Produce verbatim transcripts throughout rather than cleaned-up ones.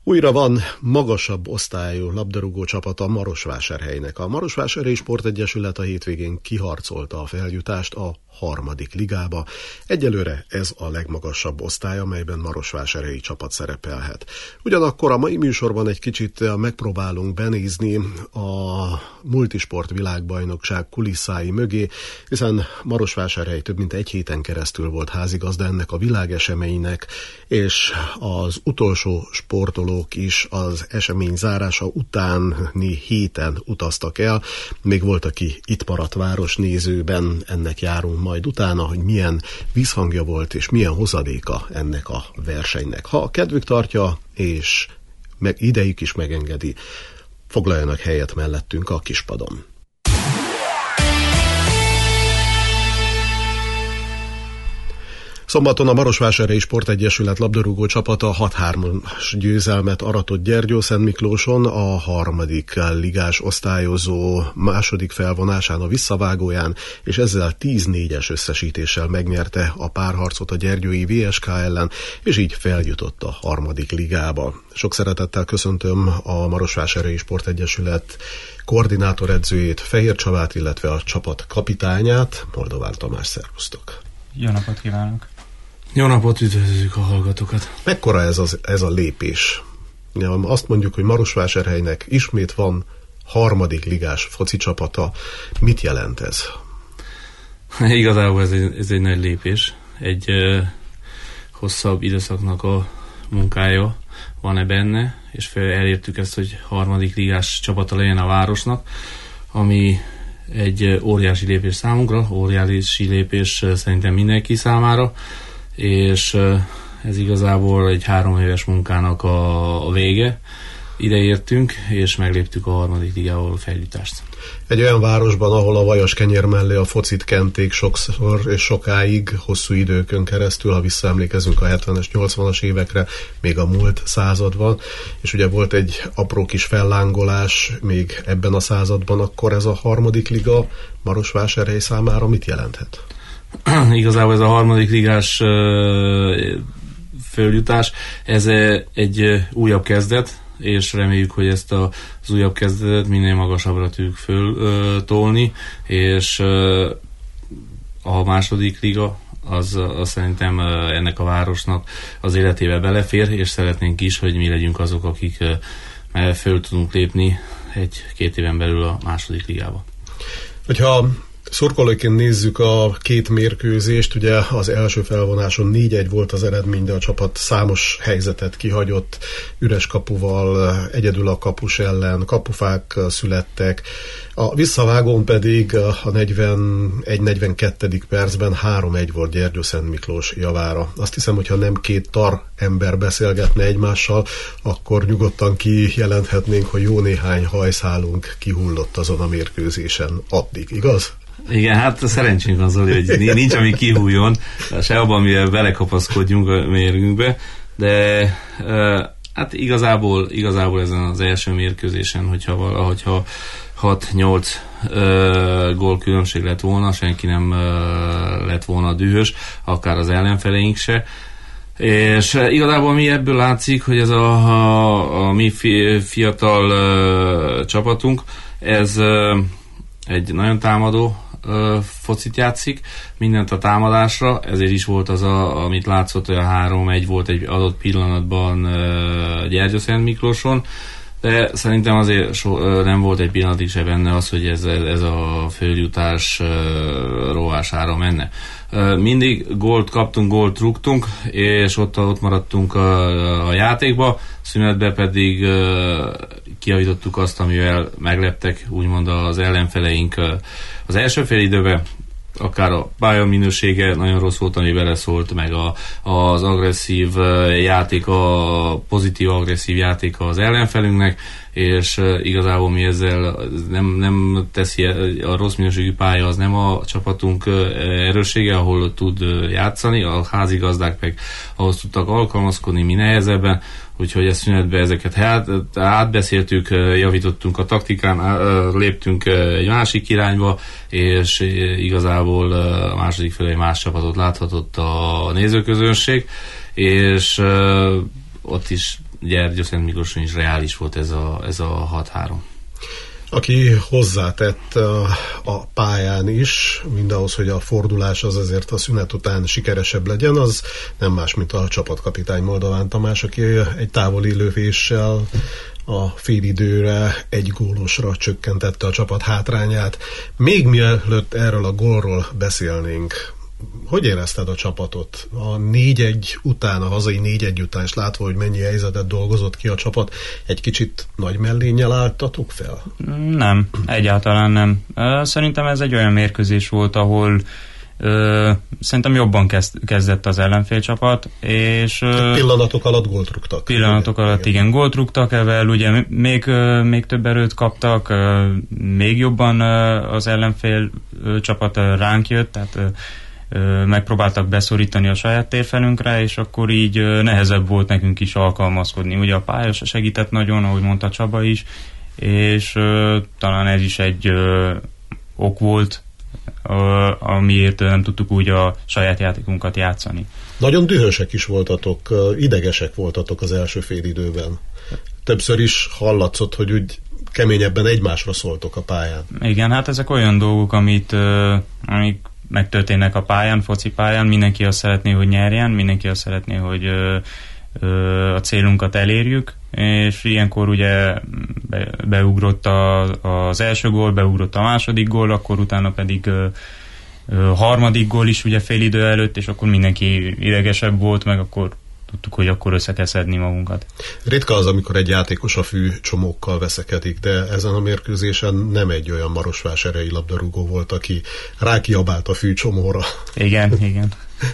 Újra van magasabb osztályú labdarúgó csapata Marosvásárhelynek. A Marosvásárhelyi Sportegyesület a hétvégén kiharcolta a feljutást a harmadik ligába. Egyelőre ez a legmagasabb osztály, amelyben marosvásárhelyi csapat szerepelhet. Ugyanakkor a mai műsorban egy kicsit megpróbálunk benézni a multisport világbajnokság kulisszái mögé, hiszen Marosvásárhely több mint egy héten keresztül volt házigazda ennek a világeseménynek, és az utolsó sportolók is az esemény zárása utáni héten utaztak el. Még volt, aki itt maradt városnézőben, ennek járunk majd utána, hogy milyen visszhangja volt és milyen hozadéka ennek a versenynek. Ha kedvük tartja és meg idejük is megengedi, foglaljanak helyet mellettünk a kispadon. Szombaton a Marosvásárhelyi Sportegyesület labdarúgó csapata hat hármas győzelmet aratott Gyergyószentmiklóson, a harmadik ligás osztályozó második felvonásán a visszavágóján, és ezzel tíz négyes összesítéssel megnyerte a párharcot a gyergyói vé es ká ellen, és így feljutott a harmadik ligába. Sok szeretettel köszöntöm a Marosvásárhelyi Sportegyesület koordinátoredzőjét, Fehér Csabát, illetve a csapat kapitányát, Moldován Tamás, szervusztok! Jó napot kívánok! Jó napot, üdvözlők a hallgatókat! Mekkora ez, az, ez a lépés? Azt mondjuk, hogy Marosvásárhelynek ismét van harmadik ligás foci csapata. Mit jelent ez? Igazából ez egy, ez egy nagy lépés. Egy ö, hosszabb időszaknak a munkája van-e benne, és fel, elértük ezt, hogy harmadik ligás csapata legyen a városnak, ami egy óriási lépés számunkra, óriási lépés szerintem mindenki számára, és ez igazából egy három éves munkának a, a vége. Ide értünk, és megléptük a harmadik ligával feljutást. Egy olyan városban, ahol a vajas kenyér mellé a focit kenték sokszor és sokáig, hosszú időkön keresztül, ha visszaemlékezünk a hetvenes, nyolcvanas évekre, még a múlt században, és ugye volt egy apró kis fellángolás még ebben a században, akkor ez a harmadik liga Marosvásárhely számára mit jelenthet? Igazából ez a harmadik ligás följutás, ez egy újabb kezdet, és reméljük, hogy ezt az újabb kezdetet minél magasabbra tudjuk föltolni, és a második liga az, az szerintem ennek a városnak az életébe belefér, és szeretnénk is, hogy mi legyünk azok, akik föl tudunk lépni egy-két éven belül a második ligába. Hogyha szurkolóként nézzük a két mérkőzést, ugye az első felvonáson négy egy volt az eredmény, de a csapat számos helyzetet kihagyott, üres kapuval, egyedül a kapus ellen, kapufák születtek. A visszavágón pedig a negyvenegy negyvenkettedik percben három egy volt Gyergyószentmiklós javára. Azt hiszem, hogyha nem két tar ember beszélgetne egymással, akkor nyugodtan kijelenthetnénk, hogy jó néhány hajszálunk kihullott azon a mérkőzésen addig, igaz? Igen, hát szerencsénk van, Zoli, hogy nincs, ami kihújjon, se abban, mivel belekapaszkodjunk a mérgünkbe, de hát igazából, igazából ezen az első mérkőzésen, hogyha valahogyha hat-nyolc gól különbség lett volna, senki nem uh, lett volna dühös, akár az ellenfeleink se. És uh, igazából mi ebből látszik, hogy ez a, a, a mi fi, fiatal uh, csapatunk, ez uh, egy nagyon támadó uh, focit játszik, mindent a támadásra, ezért is volt az, a, amit látszott, hogy a három egy volt egy adott pillanatban uh, Gyergyószentmiklóson, de szerintem azért so, nem volt egy pillanatig se benne az, hogy ez, ez a följutás uh, rovására menne. Uh, mindig gólt kaptunk, gólt rúgtunk, és ott, ott maradtunk a, a játékba, szünetbe pedig uh, kijavítottuk azt, amivel megleptek úgymond az ellenfeleink uh, az első fél időben. Akár a pálya minősége nagyon rossz volt, ami beleszólt, meg a, az agresszív játék, a pozitív agresszív játék az ellenfelünknek, és igazából mi ezzel nem, nem teszi, a rossz minőségű pálya az nem a csapatunk erőssége, ahol tud játszani, a házigazdák meg ahhoz tudtak alkalmazkodni, mi nehezebben, úgyhogy a szünetben ezeket át, átbeszéltük, javítottunk a taktikán, léptünk egy másik irányba, és igazából a második fél egy más csapatot láthatott a nézőközönség, és ott is Gyergyószentmiklóson is reális volt ez a, ez a hat három. Aki hozzátett a pályán is, mindahhoz, hogy a fordulás az azért a szünet után sikeresebb legyen, az nem más, mint a csapatkapitány Moldován Tamás, aki egy távoli lövéssel a félidőre egy gólosra csökkentette a csapat hátrányát. Még mielőtt erről a gólról beszélnénk, hogy érezted a csapatot? A négy egy után, a hazai négy egy után, és látva, hogy mennyi helyzetet dolgozott ki a csapat, egy kicsit nagy mellénnyel álltatok fel? Nem, egyáltalán nem. Szerintem ez egy olyan mérkőzés volt, ahol Ö, szerintem jobban kezd, kezdett az ellenfélcsapat, és Te pillanatok alatt gólt rúgtak. Pillanatok igen, alatt igen, igen gólt rúgtak, evel ugye még, még több erőt kaptak, még jobban az ellenfél csapat ránk jött, tehát megpróbáltak beszorítani a saját térfelünkre, és akkor így nehezebb volt nekünk is alkalmazkodni. Ugye a pálya segített nagyon, ahogy mondta Csaba is, és talán ez is egy ok volt, amiért nem tudtuk úgy a saját játékunkat játszani. Nagyon dühösek is voltatok, idegesek voltatok az első fél időben. Többször is hallatszott, hogy úgy keményebben egymásra szóltok a pályán. Igen, hát ezek olyan dolgok, amit, amik megtörténnek a pályán, foci pályán, mindenki azt szeretné, hogy nyerjen, mindenki azt szeretné, hogy a célunkat elérjük, és ilyenkor ugye be, beugrott a, az első gól, beugrott a második gól, akkor utána pedig ö, ö, harmadik gól is ugye fél idő előtt, és akkor mindenki idegesebb volt, meg akkor tudtuk, hogy akkor össze kell szedni magunkat. Ritka az, amikor egy játékos a fű csomókkal veszekedik, de ezen a mérkőzésen nem egy olyan marosvásárhelyi labdarúgó volt, aki rákiabált a fű csomóra. Igen, igen.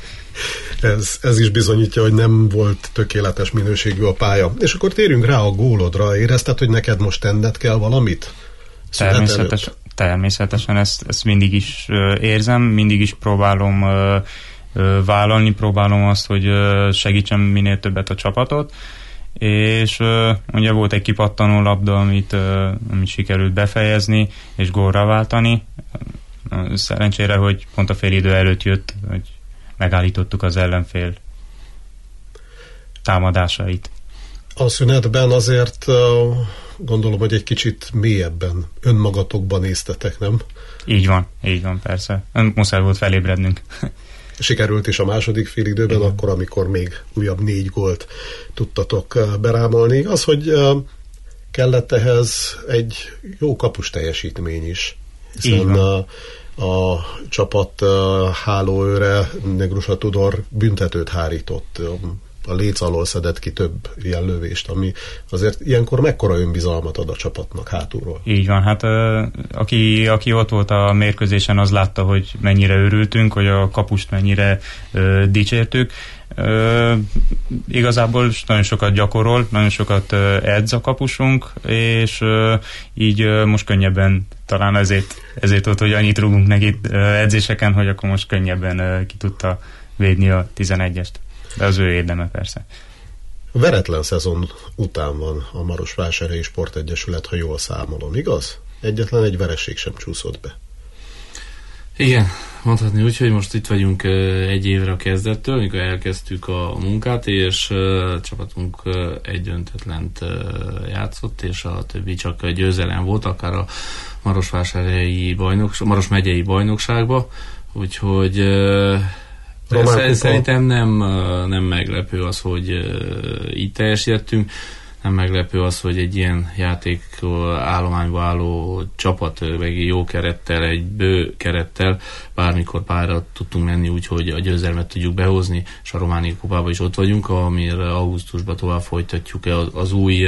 Ez, ez is bizonyítja, hogy nem volt tökéletes minőségű a pálya. És akkor térjünk rá a gólodra. Érezted, hogy neked most tenned kell valamit? Természetes, természetesen ezt, ezt mindig is uh, érzem, mindig is próbálom uh, uh, vállalni, próbálom azt, hogy uh, segítsem minél többet a csapatot, és uh, ugye volt egy kipattanó labda, amit, uh, amit sikerült befejezni, és gólra váltani. Uh, szerencsére, hogy pont a fél idő előtt jött, hogy megállítottuk az ellenfél támadásait. A szünetben azért uh, gondolom, hogy egy kicsit mélyebben önmagatokban néztetek, nem? Így van, így van, persze. Muszáj volt felébrednünk. Sikerült is a második fél időben, igen. Akkor, amikor még újabb négy gólt tudtatok uh, berámolni. Az, hogy uh, kellett ehhez egy jó kapus teljesítmény is. Hiszen uh, a csapat uh, hálóőre Negrusa Tudor büntetőt hárított, a léc alól szedett ki több ilyen lövést, ami azért ilyenkor mekkora önbizalmat ad a csapatnak hátulról. Így van, hát uh, aki, aki ott volt a mérkőzésen, az látta, hogy mennyire örültünk, hogy a kapust mennyire uh, dicsértük. Uh, igazából nagyon sokat gyakorol, nagyon sokat uh, edz a kapusunk, és uh, így uh, most könnyebben, talán ezért, ezért volt, hogy annyit rúgunk neki uh, edzéseken, hogy akkor most könnyebben uh, ki tudta védni a tizenegyest. De az ő érdeme persze. Veretlen szezon után van a Marosvásárhelyi Sportegyesület, ha jól számolom, igaz? Egyetlen egy vereség sem csúszott be. Igen, mondhatni úgy, hogy most itt vagyunk egy évre a kezdettől, amikor elkezdtük a munkát, és a csapatunk egy döntetlent játszott, és a többi csak győzelem volt, akár a Marosvásárhelyi bajnokság, Maros megyei bajnokságba, úgyhogy szerintem nem, nem meglepő az, hogy így teljesítettünk. Nem meglepő az, hogy egy ilyen játék állományba álló csapat, meg jó kerettel, egy bő kerettel bármikor pályára tudtunk menni, úgyhogy a győzelmet tudjuk behozni, és a Románia kupában is ott vagyunk, amire augusztusban tovább folytatjuk az új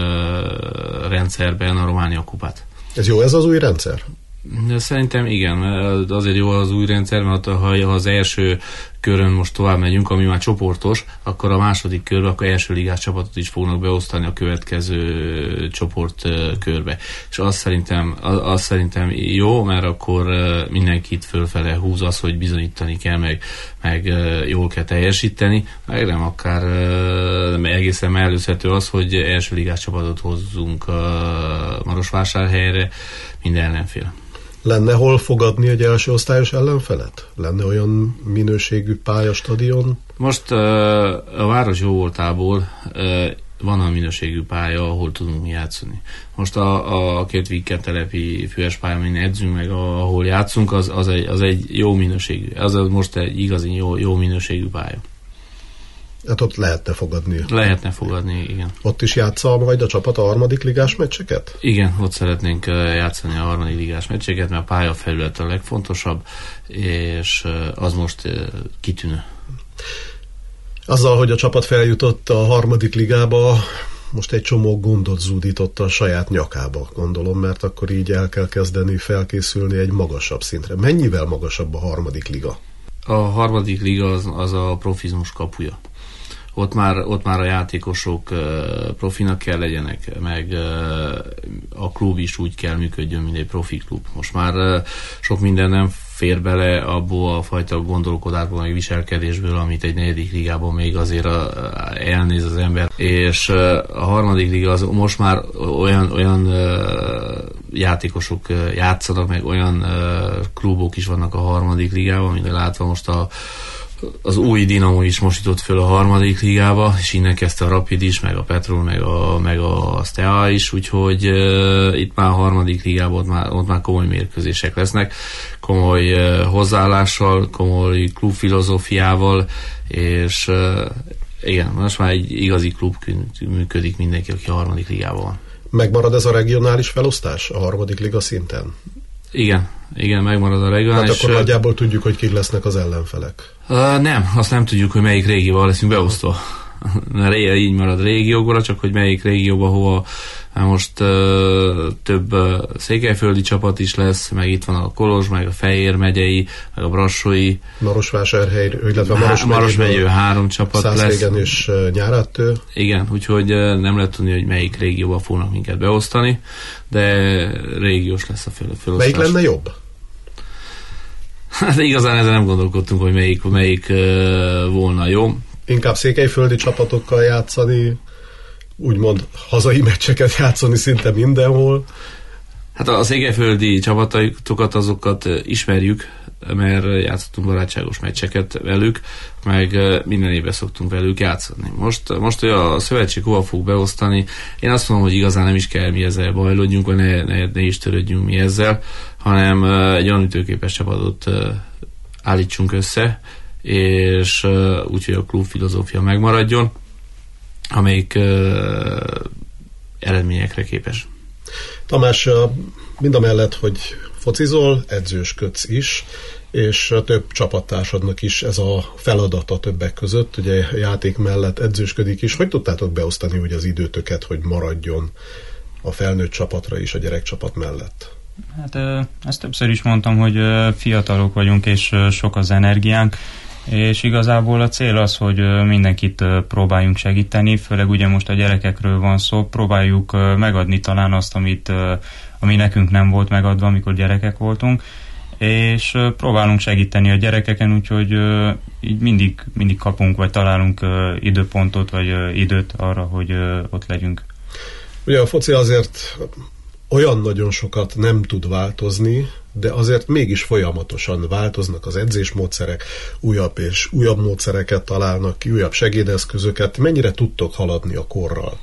rendszerben a Románia kupát. Ez jó, ez az új rendszer? De szerintem igen, mert azért jó az új rendszer, mert ha az első körön most tovább megyünk, ami már csoportos, akkor a második körben akkor első ligás csapatot is fognak beosztani a következő csoport körbe. És azt szerintem, az szerintem jó, mert akkor mindenkit fölfele húz az, hogy bizonyítani kell, meg, meg jól kell teljesíteni, meg nem akár egészen mellőzhető az, hogy első ligás csapatot hozzunk a Marosvásárhelyre, minden ellenfél. Lenne hol fogadni egy első osztályos ellenfelet? Lenne olyan minőségű pályastadion? Most uh, a város jó voltából uh, van a minőségű pálya, ahol tudunk mi játszani. Most a, a két Viken telepi füves pálya, amin edzünk meg, ahol játszunk, az, az, egy, az egy jó minőségű. Az most egy igazi jó, jó minőségű pálya. Hát ott lehetne fogadni. Lehetne fogadni, igen. Ott is játsza majd a csapat a harmadik ligás meccseket? Igen, ott szeretnénk játszani a harmadik ligás meccseket, mert a pályafelület a legfontosabb, és az most kitűnő. Azzal, hogy a csapat feljutott a harmadik ligába, most egy csomó gondot zúdította a saját nyakába, gondolom, mert akkor így el kell kezdeni felkészülni egy magasabb szintre. Mennyivel magasabb a harmadik liga? A harmadik liga az, az a profizmus kapuja. Ott már, ott már a játékosok profinak kell legyenek, meg a klub is úgy kell működjön, mint egy profi klub. Most már sok minden nem fér bele abból a fajta gondolkodásból, meg viselkedésből, amit egy negyedik ligában még azért elnéz az ember. És a harmadik liga az most már olyan, olyan játékosok játszanak, meg olyan klubok is vannak a harmadik ligában, mint látva most a az új Dinamo is most jutott föl a harmadik ligába, és innen kezdte a Rapid is, meg a Petrol, meg a, meg a Steaua is, úgyhogy uh, itt már a harmadik ligában ott már, ott már komoly mérkőzések lesznek, komoly uh, hozzáállással, komoly klubfilozófiával, és uh, igen, most már egy igazi klub működik mindenki, aki a harmadik ligában van. Megmarad ez a regionális felosztás a harmadik liga szinten? Igen, igen, megmarad a regionális. Hát akkor nagyjából tudjuk, hogy kik lesznek az ellenfelek. Uh, nem, azt nem tudjuk, hogy melyik régióval leszünk beosztva. Mert így marad régiókra, csak hogy melyik régióba, hova most uh, több uh, székelyföldi csapat is lesz, meg itt van a Kolozs, meg a Fejér megyei, meg a Brassói. Marosvásárhely, illetve Maros, Maros megyő három csapat lesz. Szászrégen és uh, Nyáráttő. Igen, úgyhogy uh, nem lehet tudni, hogy melyik régióba fognak minket beosztani, de régiós lesz a felosztás. Melyik lenne jobb? Hát igazán ezen nem gondolkodtunk, hogy melyik, melyik uh, volna jó. Inkább székelyföldi csapatokkal játszani, úgymond hazai meccseket játszani szinte mindenhol. Hát a székelyföldi csapatokat azokat ismerjük, mert játszottunk barátságos meccseket velük, meg minden évben szoktunk velük játszani. Most, most hogy a szövetség hova fog beosztani, én azt mondom, hogy igazán nem is kell mi ezzel bajlódjunk, vagy ne, ne, ne is törődjünk mi ezzel, hanem egy olyan ütőképes csapatot állítsunk össze, és úgyhogy a klub filozófia megmaradjon, amelyik eredményekre képes. Tamás, mindamellett, hogy focizol, edzősködsz is, és a több csapattársadnak is ez a feladata többek között, ugye játék mellett edzősködik is. Hogy tudtátok beosztani úgy az időtöket, hogy maradjon a felnőtt csapatra is a gyerekcsapat mellett? Hát ezt többször is mondtam, hogy fiatalok vagyunk, és sok az energiánk, és igazából a cél az, hogy mindenkit próbáljunk segíteni, főleg ugye most a gyerekekről van szó, próbáljuk megadni talán azt, amit, ami nekünk nem volt megadva, amikor gyerekek voltunk, és próbálunk segíteni a gyerekeken, úgyhogy így mindig, mindig kapunk, vagy találunk időpontot, vagy időt arra, hogy ott legyünk. Ugye a foci azért olyan nagyon sokat nem tud változni, de azért mégis folyamatosan változnak az edzésmódszerek, újabb és újabb módszereket találnak ki, újabb segédeszközöket. Mennyire tudtok haladni a korral?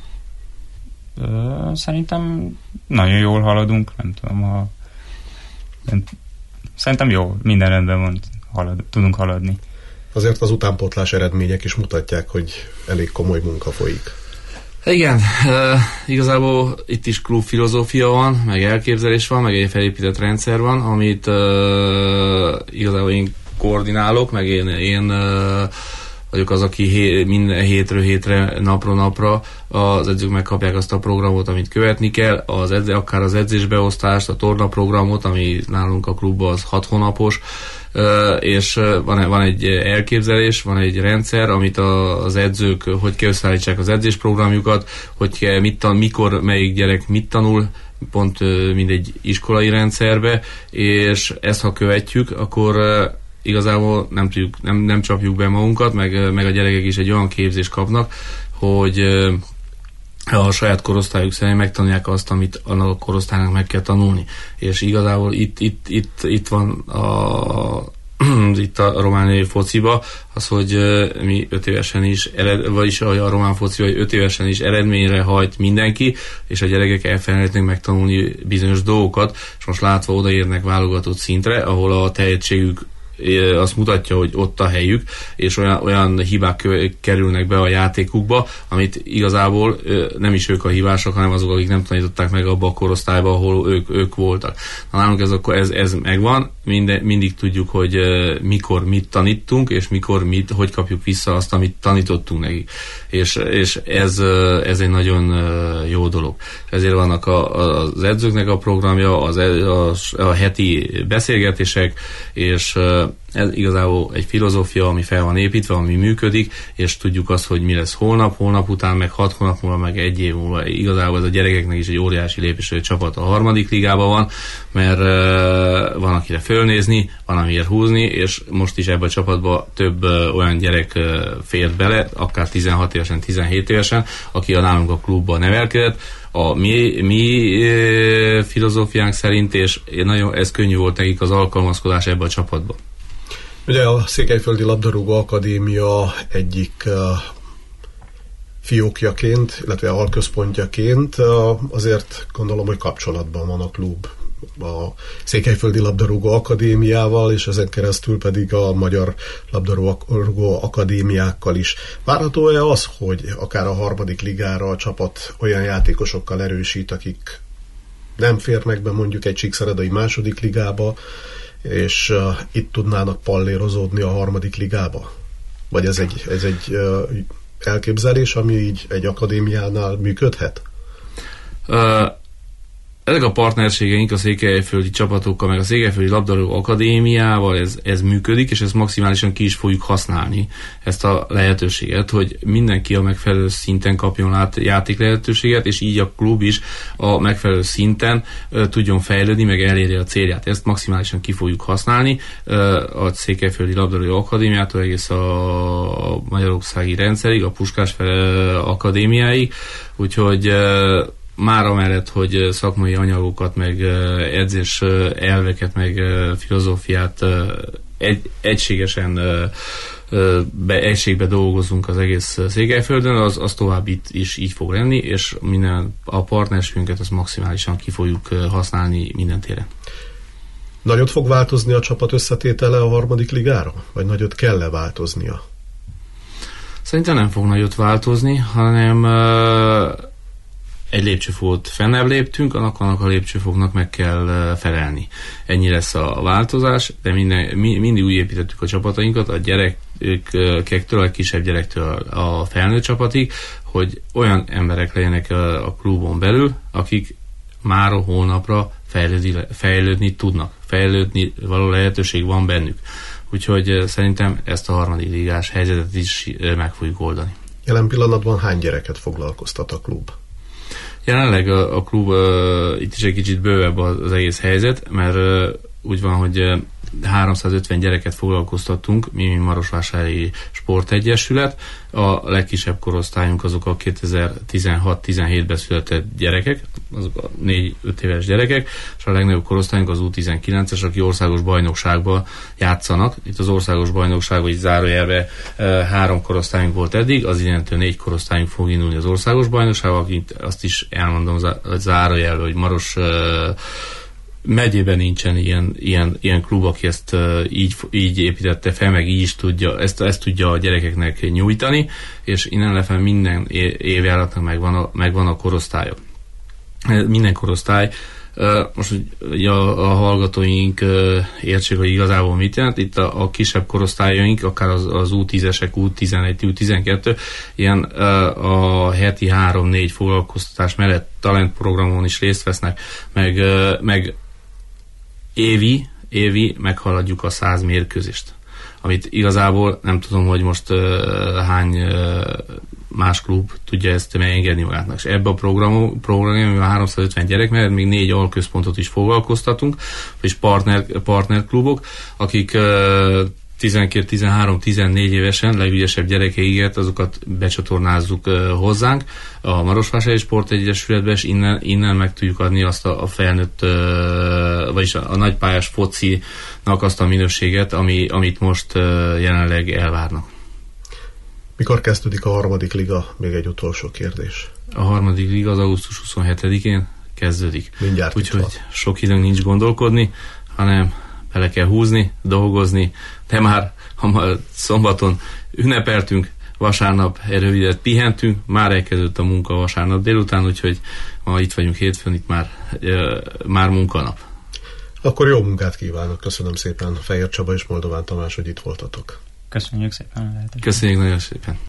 Szerintem nagyon jól haladunk, nem tudom, ha... Nem... Szerintem jó, minden rendben van, halad... tudunk haladni. Azért az utánpótlás eredmények is mutatják, hogy elég komoly munka folyik. Igen, uh, igazából itt is klub filozófia van, meg elképzelés van, meg egy felépített rendszer van, amit uh, igazából én koordinálok, meg én, én uh, vagyok az, aki hé, minden hétről hétre, napról napra az edzők megkapják azt a programot, amit követni kell, az edző, akár az edzésbeosztást, a tornaprogramot, ami nálunk a klubban az hat hónapos, Uh, és van, van egy elképzelés, van egy rendszer, amit a, az edzők, hogy kell összeállítsák az edzésprogramjukat, hogy kell, mit tan, mikor melyik gyerek mit tanul, pont uh, mindegy iskolai rendszerbe, és ezt ha követjük, akkor uh, igazából nem, tudjuk, nem, nem csapjuk be magunkat, meg, meg a gyerekek is egy olyan képzést kapnak, hogy uh, a saját korosztályuk szerint megtanulják azt, amit annak a korosztálynak meg kell tanulni. És igazából itt, itt, itt, itt van a, itt a romániai fociba, az, hogy mi öt évesen is, ered, vagyis a román foci, vagy öt évesen is eredményre hajt mindenki, és a gyerekek elfelejtnek megtanulni bizonyos dolgokat, és most látva odaérnek válogatott szintre, ahol a tehetségük azt mutatja, hogy ott a helyük, és olyan, olyan hibák kerülnek be a játékukba, amit igazából nem is ők a hibások, hanem azok, akik nem tanították meg abba a korosztályba, ahol ők, ők voltak. Na, nálunk ez, ez, ez megvan, Minde, mindig tudjuk, hogy mikor mit tanítunk, és mikor mit, hogy kapjuk vissza azt, amit tanítottunk nekik. És, és ez, ez egy nagyon jó dolog. Ezért vannak a, az edzőknek a programja, az, a, a heti beszélgetések, és ez igazából egy filozófia, ami fel van építve, ami működik, és tudjuk azt, hogy mi lesz holnap, holnap után, meg hat hónap múlva, meg egy év múlva. Igazából ez a gyerekeknek is egy óriási lépés, hogy a csapat a harmadik ligában van, mert uh, van akire fölnézni, van amiért húzni, és most is ebben a csapatban több uh, olyan gyerek uh, fért bele, akár tizenhat évesen, tizenhét évesen, aki a nálunk a klubban nevelkedett. A mi, mi e, filozófiánk szerint, és nagyon ez könnyű volt nekik az alkalmazkodás ebbe a csapatba. Ugye a Székelyföldi Labdarúgó Akadémia egyik uh, fiókjaként, illetve alközpontjaként uh, azért gondolom, hogy kapcsolatban van a klub a Székelyföldi Labdarúgó Akadémiával, és ezen keresztül pedig a Magyar Labdarúgó Akadémiákkal is. Várható-e az, hogy akár a harmadik ligára a csapat olyan játékosokkal erősít, akik nem férnek be mondjuk egy csíkszeredai második ligába, és uh, itt tudnának pallérozódni a harmadik ligába? Vagy ez egy, ez egy uh, elképzelés, ami így egy akadémiánál működhet? Uh, ezek a partnerségeink a székelyföldi csapatokkal, meg a Székelyföldi Labdarúgó Akadémiával ez, ez működik, és ezt maximálisan ki is fogjuk használni, ezt a lehetőséget, hogy mindenki a megfelelő szinten kapjon át játék lehetőséget, és így a klub is a megfelelő szinten uh, tudjon fejlődni, meg elérje a célját. Ezt maximálisan ki fogjuk használni uh, a Székelyföldi Labdarúgó Akadémiától egész a magyarországi rendszerig, a Puskás Akadémiáig, úgyhogy uh, már amellett, hogy szakmai anyagokat, meg edzés elveket, meg filozófiát egy, egységesen be, egységbe dolgozunk az egész Székelyföldön, az, az tovább itt is így fog lenni, és minden, a partnerségünket azt maximálisan ki fogjuk használni minden téren. Nagyot fog változni a csapat összetétele a harmadik ligára? Vagy nagyot kell-e változnia? Szerintem nem fog nagyot változni, hanem egy lépcsőfokot fennebb léptünk, annak, annak a lépcsőfoknak meg kell felelni. Ennyi lesz a változás, de minden, mi, mindig úgy építettük a csapatainkat, a gyerekektől, a kisebb gyerektől a felnőtt csapatig, hogy olyan emberek legyenek a, a klubon belül, akik már holnapra fejlődni, fejlődni tudnak. Fejlődni való lehetőség van bennük. Úgyhogy szerintem ezt a harmadik ligás helyzetet is meg fogjuk oldani. Jelen pillanatban hány gyereket foglalkoztat a klub? Jelenleg a, a klub uh, itt is egy kicsit bővebb az, az egész helyzet, mert uh, úgy van, hogy uh, háromszázötven gyereket foglalkoztattunk, mi, mi Marosvásári Sportegyesület. A legkisebb korosztályunk azok a kétezer-tizenhat-tizenhétben született gyerekek, azok a négy-öt éves gyerekek, és a legnagyobb korosztályunk az U tizenkilences, aki országos bajnokságban játszanak. Itt az országos bajnokságban így zárójelben e, három korosztályunk volt eddig, az innentől négy korosztályunk fog indulni az országos bajnokságban, akit azt is elmondom zárójelben, hogy Maros e, megyében nincsen ilyen, ilyen, ilyen klub, aki ezt uh, így, így építette fel, meg így is tudja, ezt, ezt tudja a gyerekeknek nyújtani, és innen lefelé minden évjáratnak megvan a, megvan a korosztálya. Minden korosztály. Uh, most hogy a, a hallgatóink uh, értsék, hogy igazából mit jelent. Itt a, a kisebb korosztályaink, akár az, az U tízesek, U tizenegy, U tizenkettő, ilyen uh, a heti három-négy foglalkoztatás mellett talentprogramon is részt vesznek, meg, uh, meg évi, évi meghaladjuk a száz mérkőzést. Amit igazából nem tudom, hogy most uh, hány uh, más klub tudja ezt megengedni magának. És ebbe a program, programban a háromszázötven gyerek, mert még négy alközpontot is foglalkoztatunk, és partner, partnerklubok, akik uh, tizenkét, tizenhárom, tizennégy évesen legügyesebb gyerekeiket, azokat becsatornázzuk uh, hozzánk a Marosvásárhelyi Sportegyesületbe, és innen, innen meg tudjuk adni azt a, a felnőtt, uh, vagyis a, a nagypályás focinak azt a minőséget, ami, amit most uh, jelenleg elvárnak. Mikor kezdődik a harmadik liga? Még egy utolsó kérdés. A harmadik liga az augusztus huszonhetedikén kezdődik. Mindjárt. Úgyhogy sok időnk nincs gondolkodni, hanem bele kell húzni, dolgozni, de már ha szombaton ünnepeltünk, vasárnap egy rövidet pihentünk, már elkezdődött a munka vasárnap délután, úgyhogy ma itt vagyunk hétfőn, itt már, e, már munkanap. Akkor jó munkát kívánok, köszönöm szépen Fejér Csaba és Moldován Tamás, hogy itt voltatok. Köszönjük szépen a lehetőséget. Köszönjük nagyon szépen.